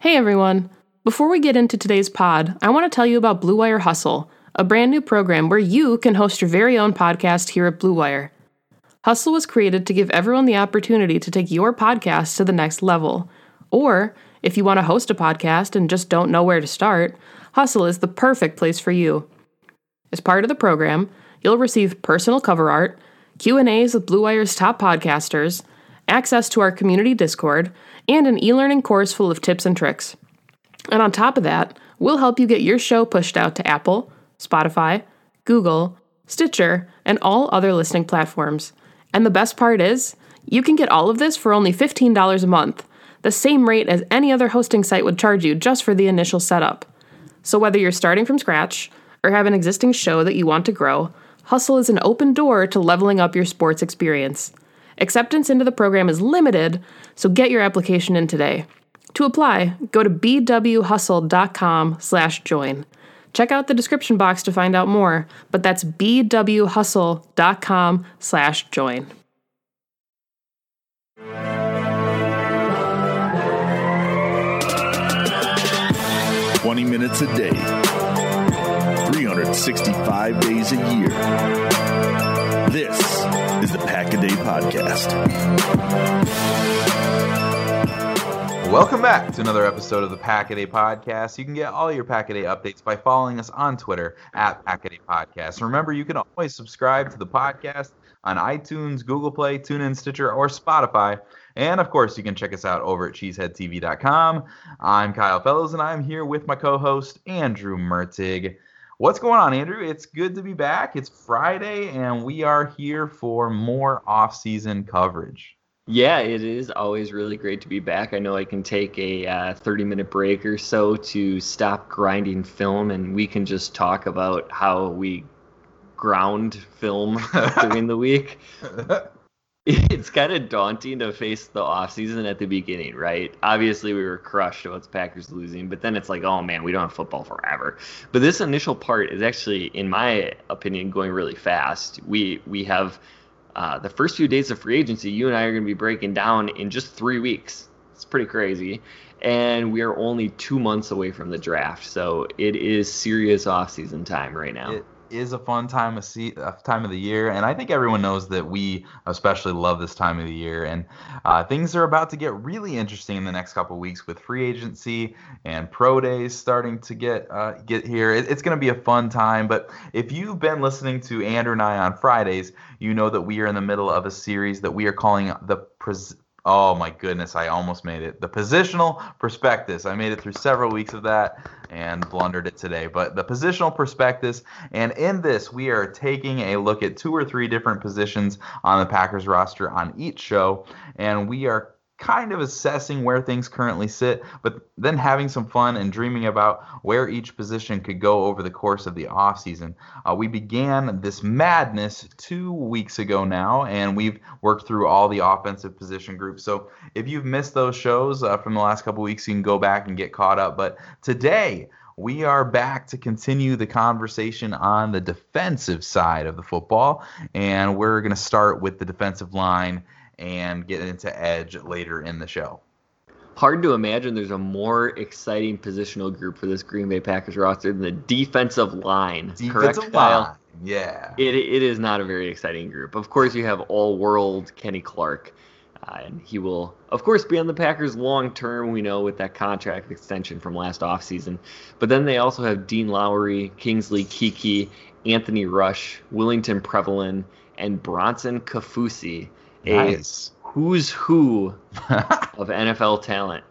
Hey everyone! Before we get into today's pod, I want to tell you about Blue Wire Hustle, a brand new program where you can host your very own podcast here at Blue Wire. Hustle was created to give everyone the opportunity to take your podcast to the next level. Or, if you want to host a podcast and just don't know where to start, Hustle is the perfect place for you. As part of the program, you'll receive personal cover art, Q&As with Blue Wire's top podcasters, access to our community Discord, and an e-learning course full of tips and tricks. And on top of that, we'll help you get your show pushed out to Apple, Spotify, Google, Stitcher, and all other listening platforms. And the best part is, you can get all of this for only $15 a month, the same rate as any other hosting site would charge you just for the initial setup. So whether you're starting from scratch or have an existing show that you want to grow, Hustle is an open door to leveling up your sports experience. Acceptance into the program is limited, so get your application in today. To apply, go to bwhustle.com/join. Check out the description box to find out more, but that's bwhustle.com/join. Minutes a day, 365 days a year. This is the Pack-A-Day Podcast. Welcome back to another episode of the Pack-A-Day Podcast. You can get all your Pack-A-Day updates by following us on Twitter at Pack-A-Day Podcast. Remember, you can always subscribe to the podcast on iTunes, Google Play, TuneIn, Stitcher, or Spotify. And, of course, you can check us out over at cheeseheadtv.com. I'm Kyle Fellows, and I'm here with my co-host, Andrew Mertig. What's going on, Andrew? It's good to be back. It's Friday, and we are here for more off-season coverage. Yeah, it is always really great to be back. I know I can take a 30-minute break or so to stop grinding film, and we can just talk about how we ground film during the week. It's kind of daunting to face the offseason at the beginning, right? Obviously, we were crushed about the Packers losing, but then it's like, oh man, we don't have football forever. But this initial part is actually, in my opinion, going really fast. We have the first few days of free agency, you and I are going to be breaking down in just 3 weeks. It's pretty crazy. And we are only 2 months away from the draft. So it is serious offseason time right now. It is a fun time of the year, and I think everyone knows that we especially love this time of the year, and things are about to get really interesting in the next couple of weeks with free agency and pro days starting to get here. It's going to be a fun time, but if you've been listening to Andrew and I on Fridays, you know that we are in the middle of a series that we are calling oh my goodness, I almost made it. The Positional Prospectus. I made it through several weeks of that and blundered it today. But the Positional Prospectus, and in this, we are taking a look at 2 or 3 different positions on the Packers roster on each show, and we are kind of assessing where things currently sit, but then having some fun and dreaming about where each position could go over the course of the offseason. We began this madness 2 weeks ago now, and we've worked through all the offensive position groups. So if you've missed those shows from the last couple weeks, you can go back and get caught up. But today, we are back to continue the conversation on the defensive side of the football, and we're going to start with the defensive line and get into edge later in the show. Hard to imagine there's a more exciting positional group for this Green Bay Packers roster than the defensive line. Correct, Kyle? Yeah. It is not a very exciting group. Of course, you have all-world Kenny Clark, and he will, of course, be on the Packers long-term, we know, with that contract extension from last offseason. But then they also have Dean Lowry, Kingsley Keke, Anthony Rush, Willington Prevalin, and Bronson Kafusi. Nice. A who's who of NFL talent.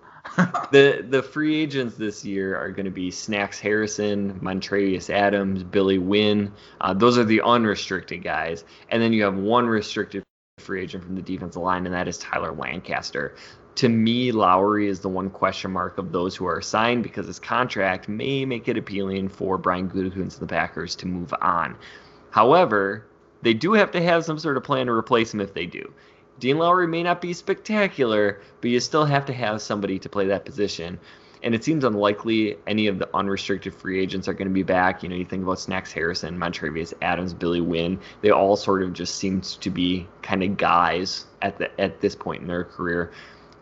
The free agents this year are going to be Snacks Harrison, Montravius Adams, Billy Wynn. Those are the unrestricted guys. And then you have one restricted free agent from the defensive line, and that is Tyler Lancaster. To me, Lowry is the one question mark of those who are signed because his contract may make it appealing for Brian Gutekunst and the Packers to move on. However, they do have to have some sort of plan to replace him if they do. Dean Lowry may not be spectacular, but you still have to have somebody to play that position. And it seems unlikely any of the unrestricted free agents are going to be back. You know, you think about Snacks Harrison, Montravius Adams, Billy Wynn. They all sort of just seem to be kind of guys at this point in their career.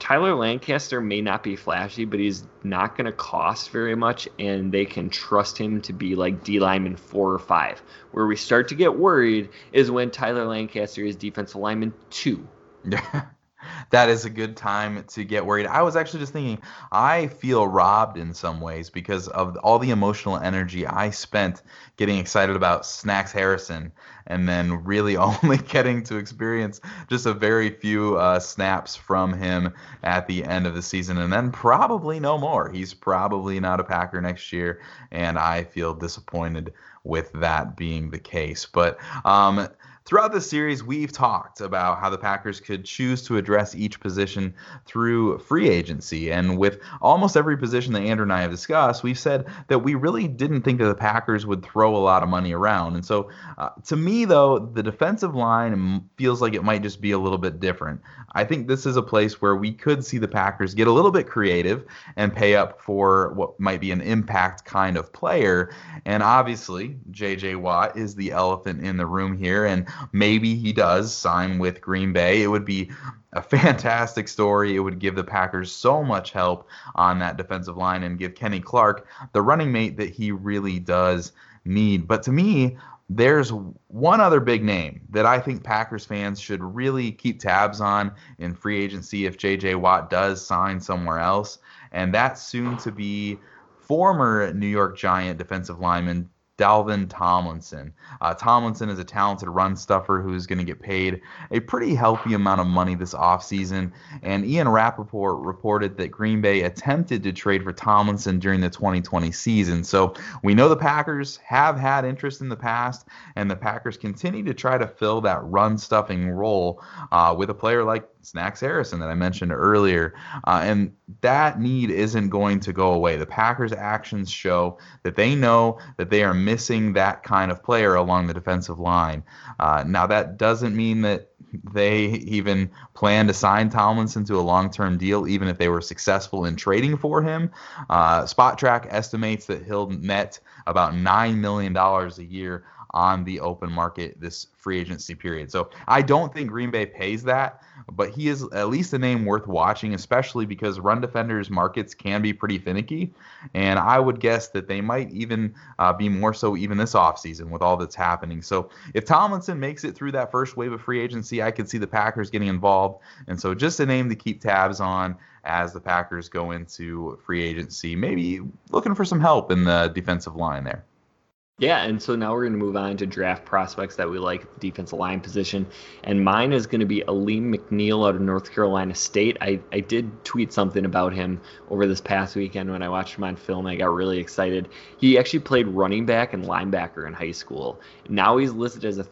Tyler Lancaster may not be flashy, but he's not going to cost very much, and they can trust him to be like D lineman 4 or 5. Where we start to get worried is when Tyler Lancaster is defensive lineman 2. Yeah. That is a good time to get worried. I was actually just thinking, I feel robbed in some ways because of all the emotional energy I spent getting excited about Snacks Harrison and then really only getting to experience just a very few snaps from him at the end of the season, and then probably no more. He's probably not a Packer next year, and I feel disappointed with that being the case. But throughout this series, we've talked about how the Packers could choose to address each position through free agency. And with almost every position that Andrew and I have discussed, we've said that we really didn't think that the Packers would throw a lot of money around. And so to me, though, the defensive line feels like it might just be a little bit different. I think this is a place where we could see the Packers get a little bit creative and pay up for what might be an impact kind of player. And obviously, J.J. Watt is the elephant in the room here, and maybe he does sign with Green Bay. It would be a fantastic story. It would give the Packers so much help on that defensive line and give Kenny Clark the running mate that he really does need. But to me, there's one other big name that I think Packers fans should really keep tabs on in free agency if J.J. Watt does sign somewhere else, and that's soon to be former New York Giant defensive lineman Dalvin Tomlinson. Tomlinson is a talented run stuffer who's going to get paid a pretty healthy amount of money this offseason, and Ian Rappaport reported that Green Bay attempted to trade for Tomlinson during the 2020 season. So we know the Packers have had interest in the past, and the Packers continue to try to fill that run stuffing role with a player like Snacks Harrison that I mentioned earlier, and that need isn't going to go away. The Packers' actions show that they know that they are missing that kind of player along the defensive line. Now, that doesn't mean that they even plan to sign Tomlinson to a long-term deal, even if they were successful in trading for him. SpotTrack estimates that he'll net about $9 million a year on the open market this free agency period. So I don't think Green Bay pays that, but he is at least a name worth watching, especially because run defenders markets can be pretty finicky. And I would guess that they might even be more so even this offseason with all that's happening. So if Tomlinson makes it through that first wave of free agency, I could see the Packers getting involved. And so just a name to keep tabs on as the Packers go into free agency, maybe looking for some help in the defensive line there. Yeah, and so now we're going to move on to draft prospects that we like at the defensive line position. And mine is going to be Aleem McNeil out of North Carolina State. I did tweet something about him over this past weekend when I watched him on film. I got really excited. He actually played running back and linebacker in high school. Now he's listed as a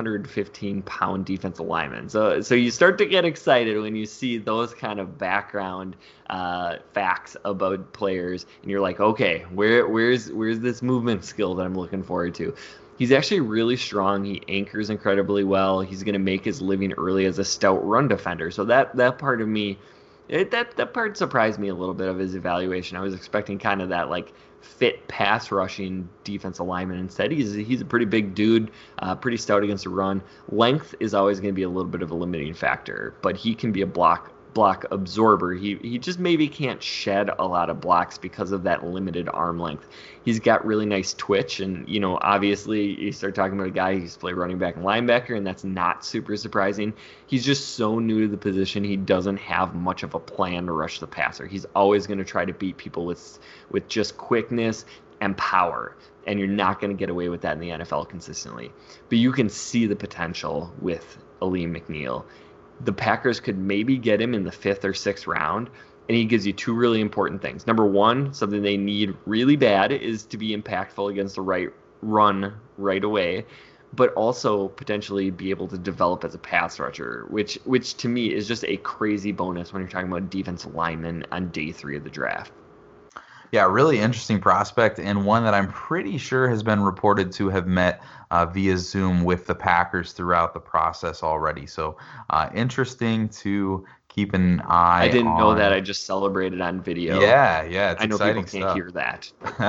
315-pound defensive lineman. So you start to get excited when you see those kind of background facts about players, and you're like, okay, where's this movement skill that I'm looking forward to? He's actually really strong. He anchors incredibly well. He's going to make his living early as a stout run defender. So that part of me, that part surprised me a little bit of his evaluation. I was expecting kind of that like fit pass rushing defensive lineman. Instead, he's a pretty big dude, pretty stout against the run. Length is always going to be a little bit of a limiting factor, but he can be a block absorber. He just maybe can't shed a lot of blocks because of that limited arm length. He's got really nice twitch, and obviously you start talking about a guy who's played running back and linebacker, and that's not super surprising. He's just so new to the position. He doesn't have much of a plan to rush the passer. He's always going to try to beat people with just quickness and power, and you're not going to get away with that in the NFL consistently. But you can see the potential with Aleem McNeil. The Packers could maybe get him in the 5th or 6th round, and he gives you two really important things. Number one, something they need really bad is to be impactful against the right run right away, but also potentially be able to develop as a pass rusher, which to me is just a crazy bonus when you're talking about defensive linemen on day 3 of the draft. Yeah, really interesting prospect, and one that I'm pretty sure has been reported to have met via Zoom with the Packers throughout the process already. So interesting to keep an eye I didn't on... know that. I just celebrated on video. Yeah, it's I know exciting people can't stuff. hear that.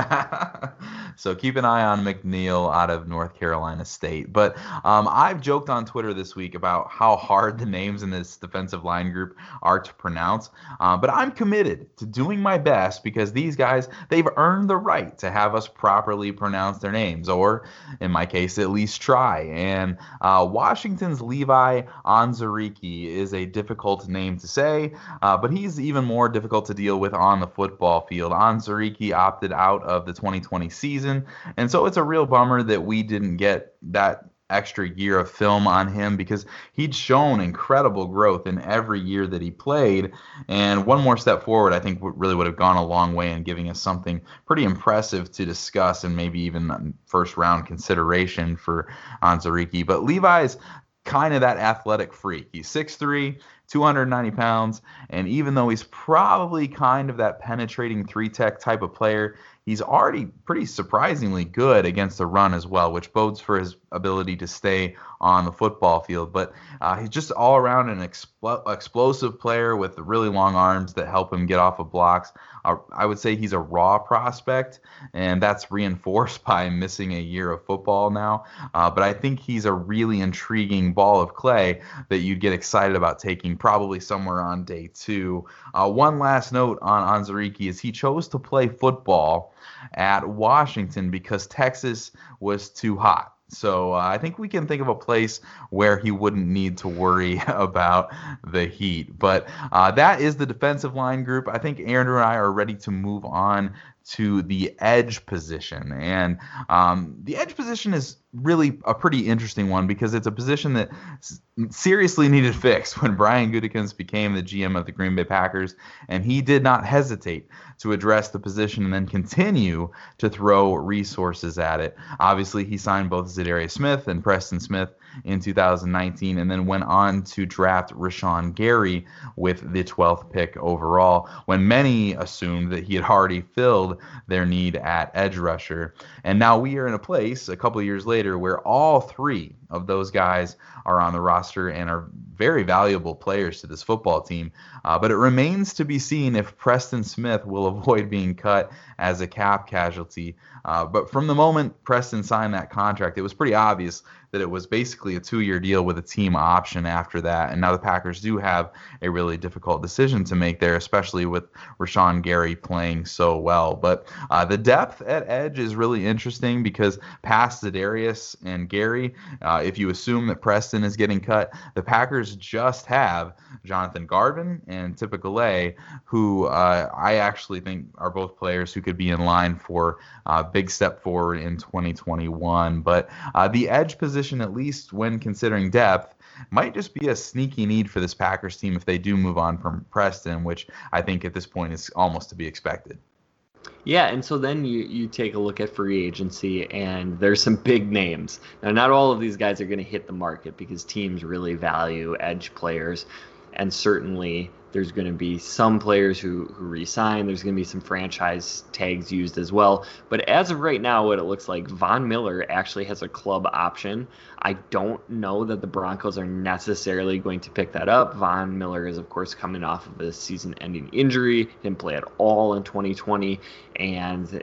So keep an eye on McNeil out of North Carolina State. But I've joked on Twitter this week about how hard the names in this defensive line group are to pronounce. But I'm committed to doing my best because these guys, they've earned the right to have us properly pronounce their names, or in my case, at least try. And Washington's Levi Onwuzurike is a difficult name to say, but he's even more difficult to deal with on the football field. Onwuzurike opted out of the 2020 season, and so it's a real bummer that we didn't get that extra year of film on him because he'd shown incredible growth in every year that he played, and one more step forward I think really would have gone a long way in giving us something pretty impressive to discuss and maybe even first round consideration for Onwuzurike. But Levi's kind of that athletic freak. He's 6'3", 290 pounds, and even though he's probably kind of that penetrating three-tech type of player, he's already pretty surprisingly good against the run as well, which bodes for his ability to stay on the football field. But he's just all around an explosive player with really long arms that help him get off of blocks. I would say he's a raw prospect, and that's reinforced by missing a year of football now. But I think he's a really intriguing ball of clay that you'd get excited about taking probably somewhere on day 2. One last note on Onwuzurike is he chose to play football at Washington because Texas was too hot. So I think we can think of a place where he wouldn't need to worry about the heat. But that is the defensive line group. I think Andrew and I are ready to move on to the edge position. And the edge position is really a pretty interesting one because it's a position that seriously needed fixed when Brian Gutekunst became the GM of the Green Bay Packers, and he did not hesitate to address the position and then continue to throw resources at it. Obviously, he signed both Za'Darius Smith and Preston Smith in 2019 and then went on to draft Rashawn Gary with the 12th pick overall, when many assumed that he had already filled their need at edge rusher. And now we are in a place a couple of years later where all 3 of those guys are on the roster and are very valuable players to this football team. But it remains to be seen if Preston Smith will avoid being cut as a cap casualty. But from the moment Preston signed that contract, it was pretty obvious that it was basically a 2-year deal with a team option after that. And now the Packers do have a really difficult decision to make there, especially with Rashawn Gary playing so well. But the depth at edge is really interesting because past Za'Darius and Gary, if you assume that Preston is getting cut, the Packers just have Jonathan Garvin and Tipa Galeai, who I actually think are both players who could be in line for a big step forward in 2021. But the edge position, at least when considering depth, might just be a sneaky need for this Packers team if they do move on from Preston, which I think at this point is almost to be expected. Yeah, and so then you take a look at free agency, and there's some big names. Now, not all of these guys are going to hit the market because teams really value edge players, and certainly there's going to be some players who re-sign. There's going to be some franchise tags used as well. But as of right now, what it looks like, Von Miller actually has a club option. I don't know that the Broncos are necessarily going to pick that up. Von Miller is, of course, coming off of a season-ending injury, didn't play at all in 2020, and,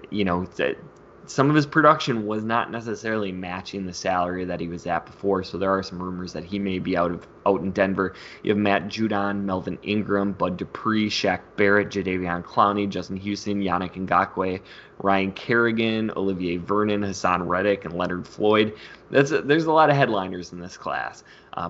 some of his production was not necessarily matching the salary that he was at before, so there are some rumors that he may be out in Denver. You have Matt Judon, Melvin Ingram, Bud Dupree, Shaq Barrett, Jadeveon Clowney, Justin Houston, Yannick Ngakoue, Ryan Kerrigan, Olivier Vernon, Hassan Reddick, and Leonard Floyd. There's a lot of headliners in this class.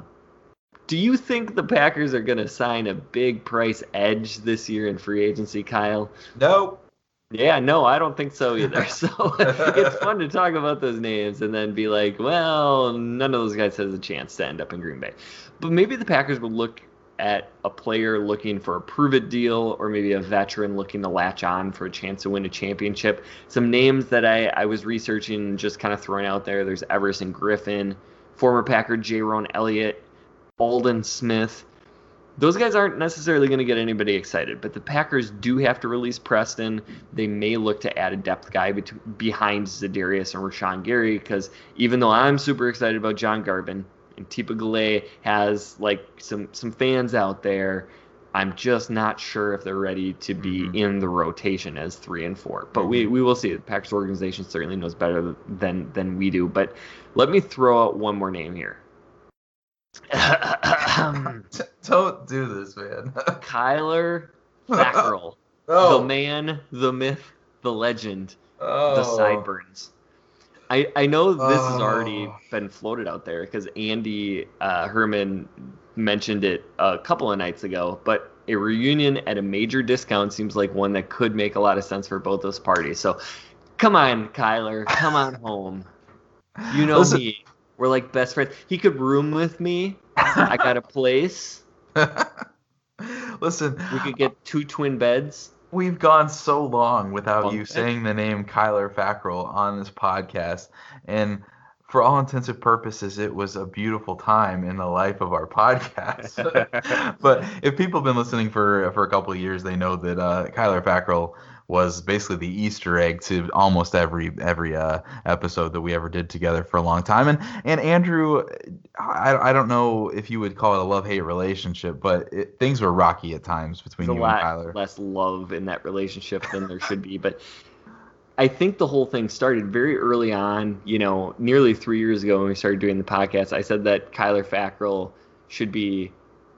Do you think the Packers are going to sign a big price edge this year in free agency, Kyle? Nope. Yeah, no, I don't think so either. So it's fun to talk about those names and then be like, well, none of those guys has a chance to end up in Green Bay. But maybe the Packers would look at a player looking for a prove-it deal, or maybe a veteran looking to latch on for a chance to win a championship. Some names that I was researching, just kind of throwing out there. There's Everson Griffin, former Packer Jaron Elliott, Aldon Smith. Those guys aren't necessarily going to get anybody excited, but the Packers do have to release Preston. They may look to add a depth guy behind Za'Darius and Rashawn Gary, because even though I'm super excited about John Garvin, and Tipa Galeai has like some fans out there, I'm just not sure if they're ready to be in the rotation as 3 and 4. But we will see. The Packers organization certainly knows better than we do. But let me throw out one more name here. Don't do this, man. Kyler Fackrell. The man, the myth, the legend, the sideburns. I know this has already been floated out there because Andy Herman mentioned it a couple of nights ago, but a reunion at a major discount seems like one that could make a lot of sense for both those parties. So come on, Kyler, come on home. You know me. We're like best friends. He could room with me. I got a place. Listen. We could get 2 twin beds. We've gone so long without you saying the name Kyler Fackrell on this podcast, and for all intents and purposes, it was a beautiful time in the life of our podcast. But if people have been listening for a couple of years, they know that Kyler Fackrell was basically the Easter egg to almost every episode that we ever did together for a long time. And Andrew, I don't know if you would call it a love-hate relationship, but things were rocky at times between you and Kyler. There's a lot less love in that relationship than there should be, but I think the whole thing started very early on, nearly 3 years ago when we started doing the podcast. I said that Kyler Fackrell should be,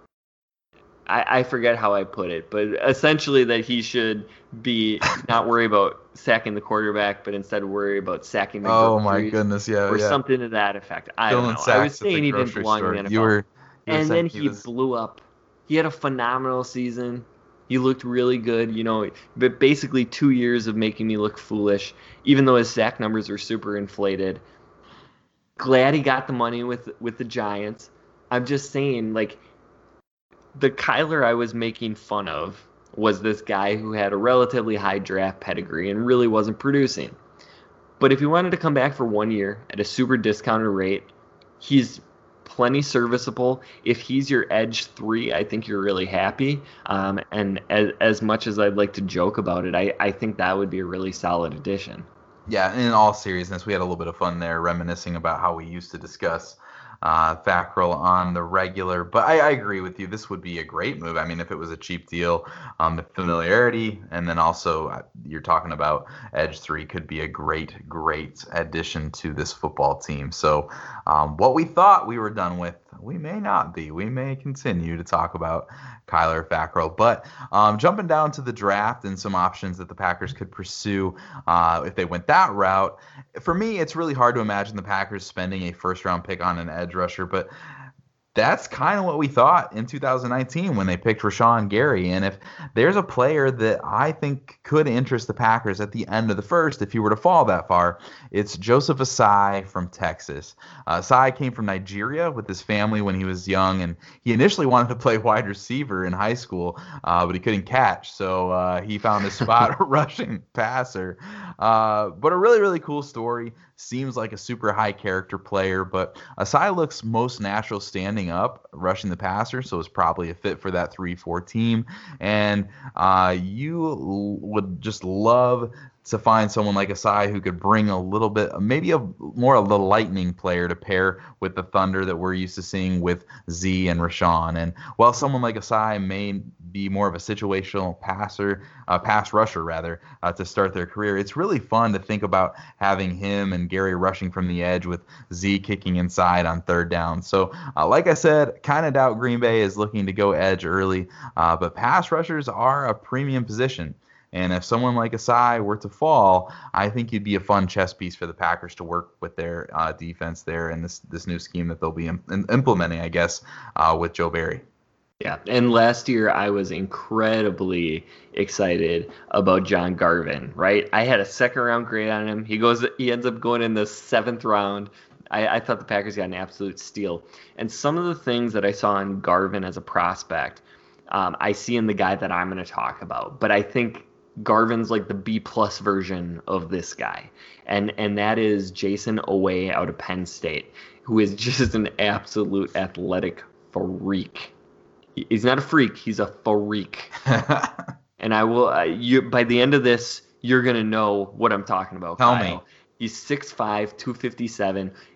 I forget how I put it, but essentially that he should be not worry about sacking the quarterback, but instead worry about sacking the my goodness, yeah. Or something to that effect. I don't know. I was saying he didn't belong in the NFL. And then he blew up. He had a phenomenal season. He looked really good, but basically 2 years of making me look foolish, even though his sack numbers are super inflated. Glad he got the money with the Giants. I'm just saying, the Kyler I was making fun of was this guy who had a relatively high draft pedigree and really wasn't producing. But if he wanted to come back for 1 year at a super discounted rate, he's plenty serviceable. If he's your edge 3, I think you're really happy. And as much as I'd like to joke about it, I think that would be a really solid addition. Yeah, in all seriousness, we had a little bit of fun there reminiscing about how we used to discuss Fackrell on the regular, but I agree with you. This would be a great move. I mean, if it was a cheap deal, the familiarity, and then also you're talking about Edge 3 could be a great addition to this football team. So what we thought we were done with, we may not be. We may continue to talk about Kyler Fackrell. But jumping down to the draft and some options that the Packers could pursue if they went that route, for me, it's really hard to imagine the Packers spending a first-round pick on an edge rusher, but that's kind of what we thought in 2019 when they picked Rashawn Gary. And if there's a player that I think could interest the Packers at the end of the first, if he were to fall that far, it's Joseph Asai from Texas. Asai came from Nigeria with his family when he was young, and he initially wanted to play wide receiver in high school, but he couldn't catch. So he found a spot rushing passer. But a really, really cool story. Seems like a super high character player, but Asai looks most natural standing up, rushing the passer, so it's probably a fit for that 3-4 team. And you would just love to find someone like Asai who could bring a little bit, maybe more of the lightning player to pair with the thunder that we're used to seeing with Z and Rashawn. And while someone like Asai may be more of a situational pass rusher rather, to start their career, it's really fun to think about having him and Gary rushing from the edge with Z kicking inside on third down. So like I said, kind of doubt Green Bay is looking to go edge early, but pass rushers are a premium position. And if someone like Asai were to fall, I think he'd be a fun chess piece for the Packers to work with their defense there in this new scheme that they'll be implementing, I guess, with Joe Barry. Yeah, and last year I was incredibly excited about John Garvin, right? I had a second-round grade on him. He ends up going in the 7th round. I thought the Packers got an absolute steal. And some of the things that I saw in Garvin as a prospect, I see in the guy that I'm going to talk about. But I think Garvin's like the B+ version of this guy. And that is Jason Oweh out of Penn State, who is just an absolute athletic freak. He's not a freak, he's a freak. And I will by the end of this, you're going to know what I'm talking about. Tell me. He's 6'5", 257.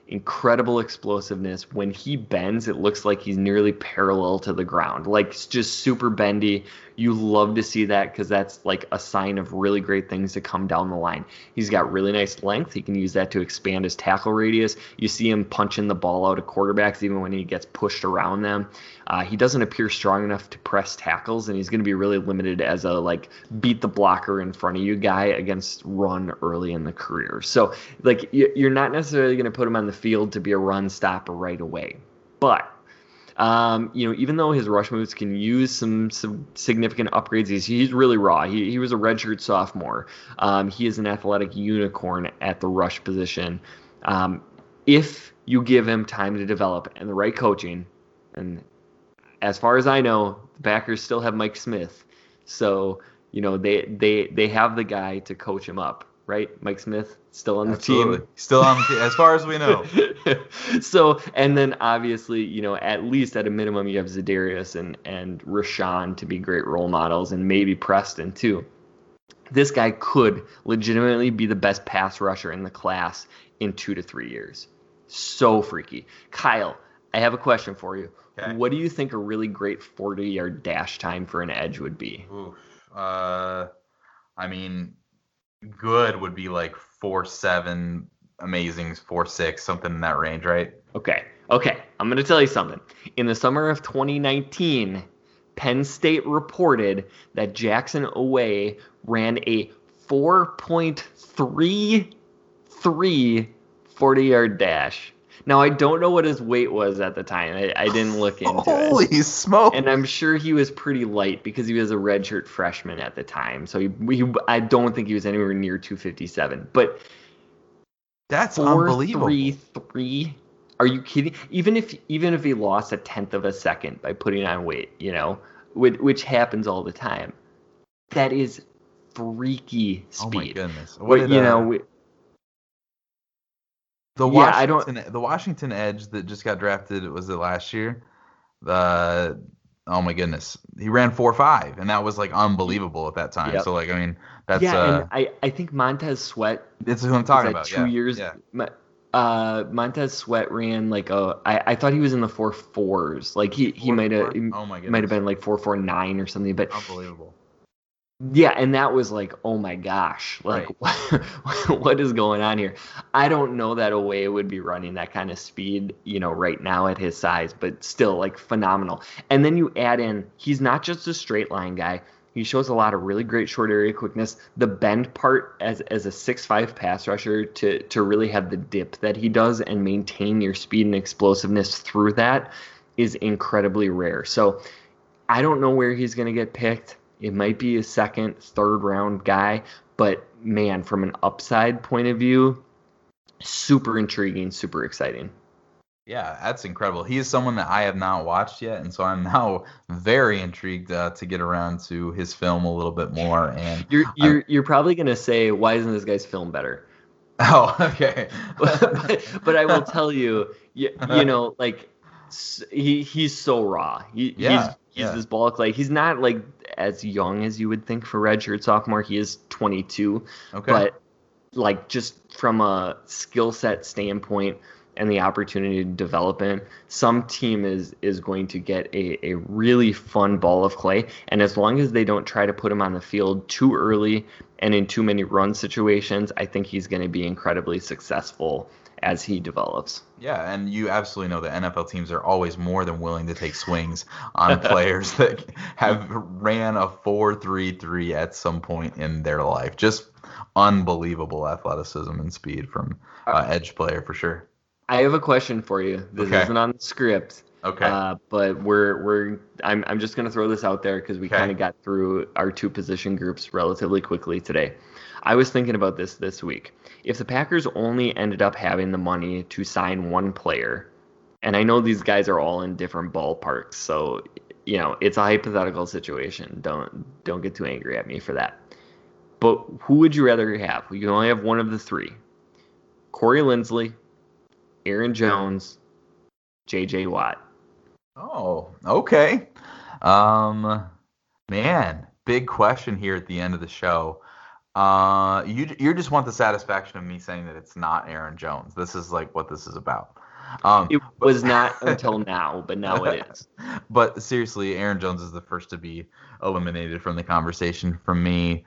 incredible explosiveness. When he bends, it looks like he's nearly parallel to the ground, like it's just super bendy. You love to see that because that's like a sign of really great things to come down the line. He's got really nice length. He can use that to expand his tackle radius. You see him punching the ball out of quarterbacks even when he gets pushed around them. He doesn't appear strong enough to press tackles, and he's going to be really limited as a like beat the blocker in front of you guy against run early in the career. So like you're not necessarily going to put him on the field to be a run stopper right away, but even though his rush moves can use some significant upgrades, he's really raw. He was a redshirt sophomore. He is an athletic unicorn at the rush position. If you give him time to develop and the right coaching, and as far as I know, the Packers still have Mike Smith, so they have the guy to coach him up. Right, Mike Smith still on the team. Still on the team, as far as we know. So, and then obviously, at least at a minimum, you have Za'Darius and Rashawn to be great role models, and maybe Preston too. This guy could legitimately be the best pass rusher in the class in 2 to 3 years. So freaky. Kyle, I have a question for you. Okay. What do you think a really great 40-yard dash time for an edge would be? Good would be like 4.7, amazing's 4.6, something in that range, right? Okay. I'm going to tell you something. In the summer of 2019, Penn State reported that Jackson Oweh ran a 4.33 40-yard dash. Now, I don't know what his weight was at the time. I didn't look into it. Holy smoke. And I'm sure he was pretty light because he was a redshirt freshman at the time. So I don't think he was anywhere near 257. But that's unbelievable. 4.33? Are you kidding? Even if he lost a tenth of a second by putting on weight, which happens all the time, that is freaky speed. Oh, my goodness. The Washington edge that just got drafted, was it last year? Oh my goodness, he ran 4.5, and that was like unbelievable at that time. Yep. So that's and I think Montez Sweat. That's who I'm talking about. 2 years. Yeah. Montez Sweat ran like I thought he was in the 4.4s. Like he might have been like 4.49 or something. But unbelievable. Yeah, and that was like, oh my gosh, like right. What is going on here? I don't know that Oweh would be running that kind of speed, right now at his size, but still like phenomenal. And then you add in, he's not just a straight line guy. He shows a lot of really great short area quickness. The bend part as a 6'5" pass rusher to really have the dip that he does and maintain your speed and explosiveness through that is incredibly rare. So I don't know where he's going to get picked. It might be a second, third round guy, but man, from an upside point of view, super intriguing, super exciting. Yeah, that's incredible. He is someone that I have not watched yet, and so I'm now very intrigued to get around to his film a little bit more. And you're probably gonna say, why isn't this guy's film better? Oh, okay. but I will tell you, like he's so raw. He's this ball clay. He's not like as young as you would think for redshirt sophomore. He is 22. Okay. But like just from a skill set standpoint and the opportunity to develop in, some team is going to get a really fun ball of clay. And as long as they don't try to put him on the field too early and in too many run situations, I think he's going to be incredibly successful as he develops. Yeah, and you absolutely know that NFL teams are always more than willing to take swings on players that have ran a 4.33 at some point in their life. Just unbelievable athleticism and speed from edge player for sure. I have a question for you. This isn't on the script. Okay. But I'm just gonna throw this out there because we kind of got through our two position groups relatively quickly today. I was thinking about this week. If the Packers only ended up having the money to sign one player, and I know these guys are all in different ballparks, so it's a hypothetical situation. Don't get too angry at me for that. But who would you rather have? You can only have one of the three: Corey Linsley, Aaron Jones, J.J. Watt. Oh, okay. Man, big question here at the end of the show. You just want the satisfaction of me saying that it's not Aaron Jones. This is like what this is about. It was not until now, but now it is. But seriously, Aaron Jones is the first to be eliminated from the conversation from me.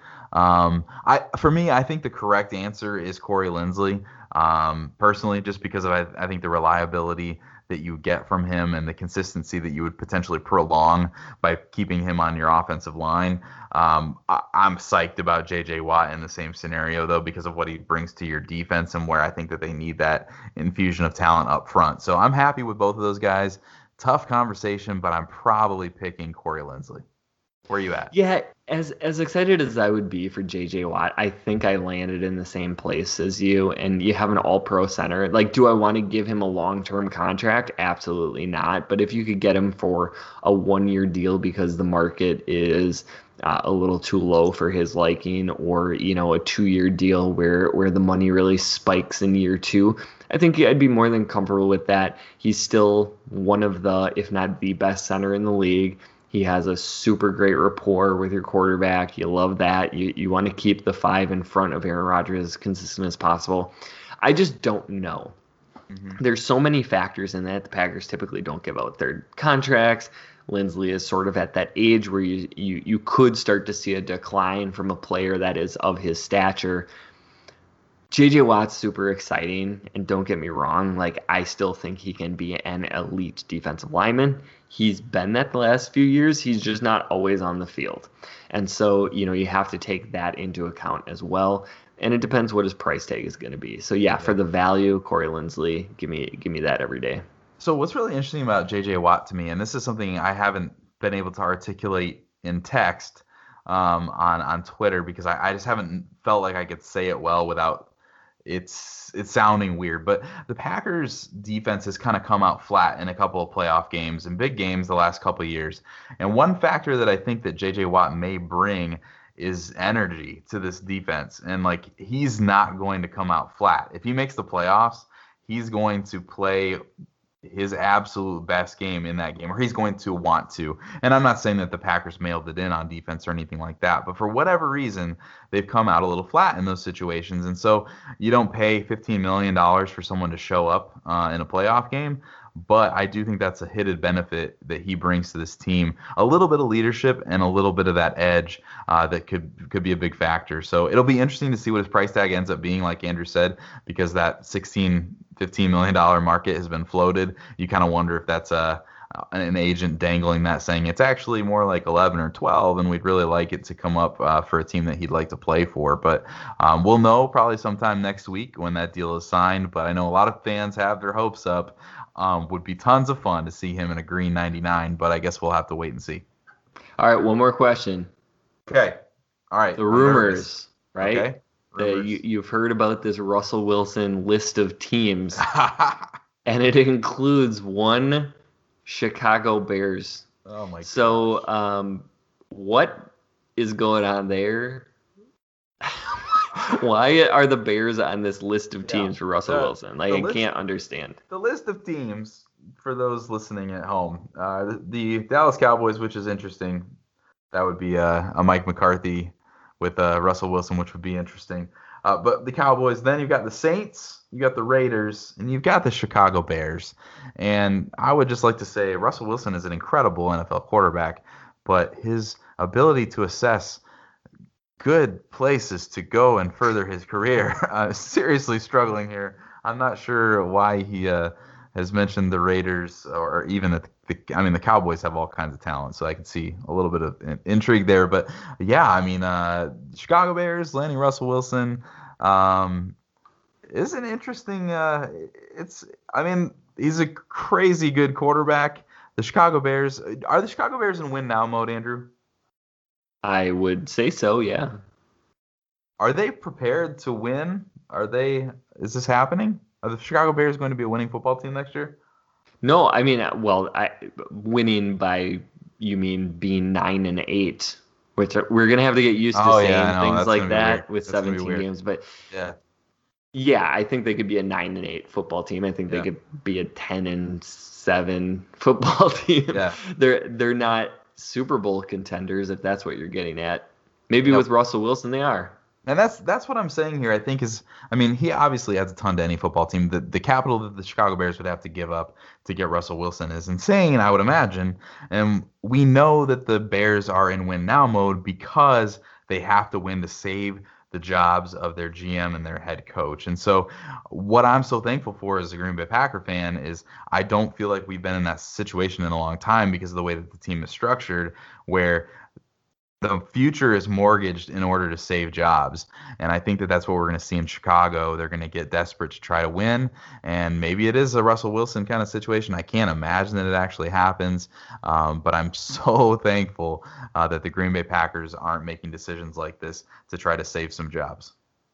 I think the correct answer is Corey Linsley. Personally, just because of I think the reliability that you get from him and the consistency that you would potentially prolong by keeping him on your offensive line. I'm psyched about J.J. Watt in the same scenario, though, because of what he brings to your defense and where I think that they need that infusion of talent up front. So I'm happy with both of those guys. Tough conversation, but I'm probably picking Corey Linsley. Where are you at? Yeah, as excited as I would be for J.J. Watt, I think I landed in the same place as you, and you have an all-pro center. Like, do I want to give him a long-term contract? Absolutely not. But if you could get him for a one-year deal because the market is a little too low for his liking, or, a 2-year deal where the money really spikes in year 2, I think I'd be more than comfortable with that. He's still one of the, if not the best center in the league. He has a super great rapport with your quarterback. You love that. You want to keep the 5 in front of Aaron Rodgers as consistent as possible. I just don't know. Mm-hmm. There's so many factors in that. The Packers typically don't give out third contracts. Linsley is sort of at that age where you could start to see a decline from a player that is of his stature. J.J. Watt's super exciting, and don't get me wrong, like, I still think he can be an elite defensive lineman. He's been that the last few years. He's just not always on the field. And so, you have to take that into account as well. And it depends what his price tag is going to be. So, yeah, for the value, Corey Linsley, give me that every day. So what's really interesting about J.J. Watt to me, and this is something I haven't been able to articulate in text on Twitter, because I just haven't felt like I could say it well without it's sounding weird, but the Packers defense has kind of come out flat in a couple of playoff games and big games the last couple of years. And one factor that I think that J.J. Watt may bring is energy to this defense. And like, he's not going to come out flat. If he makes the playoffs, he's going to play his absolute best game in that game, or he's going to want to. And I'm not saying that the Packers mailed it in on defense or anything like that, but for whatever reason, they've come out a little flat in those situations. And so you don't pay $15 million for someone to show up in a playoff game, but I do think that's a hidden benefit that he brings to this team. A little bit of leadership and a little bit of that edge that could be a big factor. So it'll be interesting to see what his price tag ends up being, like Andrew said, because that $15 million market has been floated. You kind of wonder if that's an agent dangling that, saying it's actually more like 11 or 12, and we'd really like it to come up for a team that he'd like to play for. But we'll know probably sometime next week when that deal is signed. But I know a lot of fans have their hopes up. Would be tons of fun to see him in a green 99, but I guess we'll have to wait and see. All right, one more question. Okay. All right. The rumors, right? Okay. You've heard about this Russell Wilson list of teams, and it includes one Chicago Bears. Oh my God. So, what is going on there? Why are the Bears on this list of teams for Russell Wilson? Like, I can't understand. The list of teams, for those listening at home, the Dallas Cowboys, which is interesting. That would be a Mike McCarthy with Russell Wilson, which would be interesting. But the Cowboys, then you've got the Saints, you got the Raiders, and you've got the Chicago Bears. And I would just like to say Russell Wilson is an incredible NFL quarterback, but his ability to assess good places to go and further his career, seriously struggling here. I'm not sure why he has mentioned the Raiders, or even the Cowboys have all kinds of talent, so I can see a little bit of intrigue there. But yeah, I mean, Chicago Bears landing Russell Wilson is an interesting. He's a crazy good quarterback. The Chicago Bears, are the Chicago Bears in win now mode, Andrew? I would say so, yeah. Are they prepared to win? Is this happening? Are the Chicago Bears going to be a winning football team next year? No, I mean, winning by, you mean being 9-8, which we're going to have to get used to saying things like that with 17 games. But yeah, I think they could be a 9-8 football team. I think they could be a 10-7 football team. Yeah. They're not Super Bowl contenders, if that's what you're getting at. Maybe with Russell Wilson they are. And that's what I'm saying here. I think he obviously adds a ton to any football team. The capital that the Chicago Bears would have to give up to get Russell Wilson is insane, I would imagine. And we know that the Bears are in win now mode because they have to win to save the jobs of their GM and their head coach. And so what I'm so thankful for as a Green Bay Packer fan is I don't feel like we've been in that situation in a long time because of the way that the team is structured, where the future is mortgaged in order to save jobs. And I think that that's what we're going to see in Chicago. They're going to get desperate to try to win. And maybe it is a Russell Wilson kind of situation. I can't imagine that it actually happens. But I'm so thankful that the Green Bay Packers aren't making decisions like this to try to save some jobs.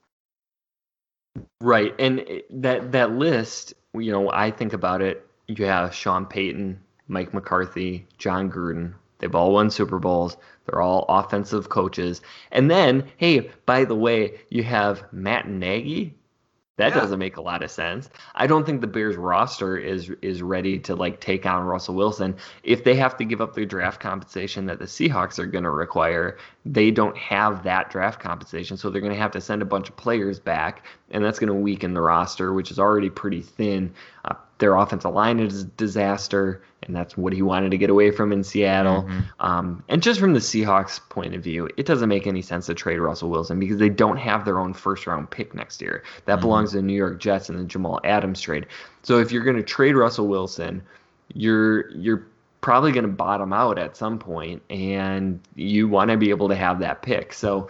Right. And that list, I think about it. You have Sean Payton, Mike McCarthy, John Gruden. They've all won Super Bowls. They're all offensive coaches. And then, hey, by the way, you have Matt Nagy. That doesn't make a lot of sense. I don't think the Bears roster is ready to take on Russell Wilson. If they have to give up their draft compensation that the Seahawks are going to require, they don't have that draft compensation. So they're going to have to send a bunch of players back, and that's going to weaken the roster, which is already pretty thin. Their offensive line is a disaster, and that's what he wanted to get away from in Seattle. Mm-hmm. And just from the Seahawks' point of view, it doesn't make any sense to trade Russell Wilson because they don't have their own first-round pick next year. That belongs to the New York Jets in the Jamal Adams trade. So if you're going to trade Russell Wilson, you're probably going to bottom out at some point, and you want to be able to have that pick. So,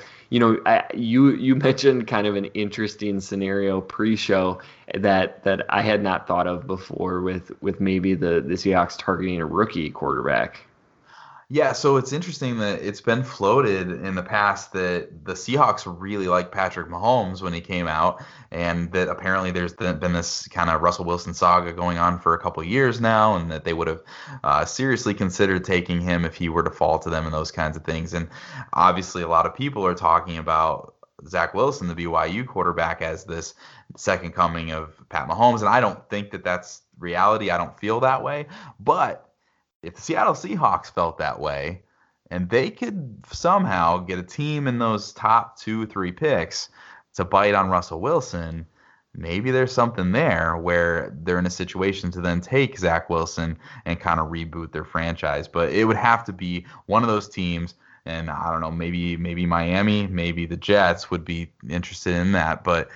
you mentioned kind of an interesting scenario pre-show that I had not thought of before with maybe the Seahawks targeting a rookie quarterback. Yeah, so it's interesting that it's been floated in the past that the Seahawks really like Patrick Mahomes when he came out, and that apparently there's been this kind of Russell Wilson saga going on for a couple of years now, and that they would have seriously considered taking him if he were to fall to them and those kinds of things. And obviously a lot of people are talking about Zach Wilson, the BYU quarterback, as this second coming of Pat Mahomes, and I don't think that that's reality. I don't feel that way, but if the Seattle Seahawks felt that way, and they could somehow get a team in those top 2-3 picks to bite on Russell Wilson, maybe there's something there where they're in a situation to then take Zach Wilson and kind of reboot their franchise. But it would have to be one of those teams, and I don't know, maybe Miami, maybe the Jets would be interested in that. But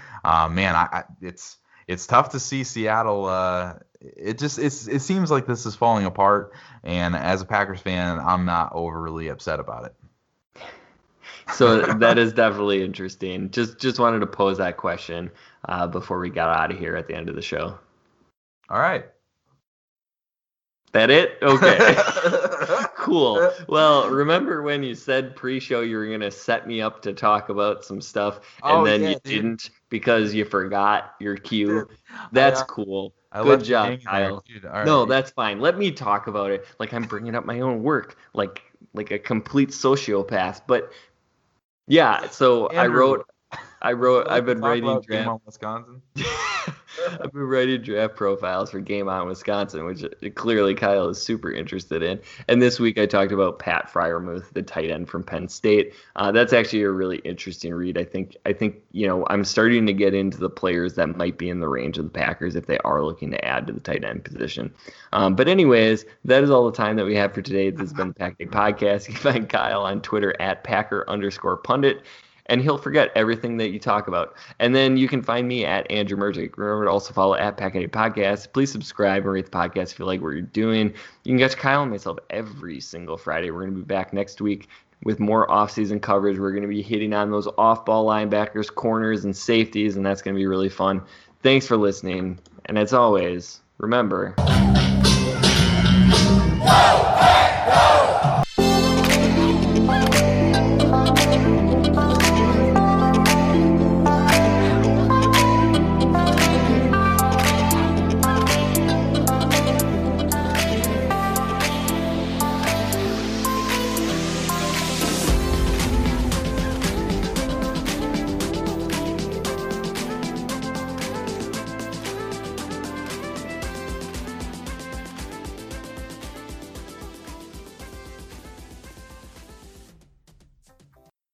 it's tough to see Seattle. It seems like this is falling apart, and as a Packers fan, I'm not overly upset about it. So that is definitely interesting. Just wanted to pose that question before we got out of here at the end of the show. All right. That it? Okay. Cool. Well, remember when you said pre-show you were going to set me up to talk about some stuff, and then you didn't because you forgot your cue? That's cool. Good job, Kyle. Right. No, that's fine. Let me talk about it like I'm bringing up my own work, like a complete sociopath. But yeah, so Andrew, I've been writing Game On Wisconsin. I've been writing draft profiles for Game On Wisconsin, which clearly Kyle is super interested in. And this week I talked about Pat Freiermuth, the tight end from Penn State. That's actually a really interesting read. I think I'm starting to get into the players that might be in the range of the Packers if they are looking to add to the tight end position. But anyways, that is all the time that we have for today. This has been the Pack Day Podcast. You can find Kyle on Twitter at Packer_pundit. And he'll forget everything that you talk about. And then you can find me at Andrew Mergic. Remember to also follow at Pack Day Podcast. Please subscribe and rate the podcast if you like what you're doing. You can catch Kyle and myself every single Friday. We're going to be back next week with more off-season coverage. We're going to be hitting on those off-ball linebackers, corners, and safeties, and that's going to be really fun. Thanks for listening. And as always, remember... Go, hey, go!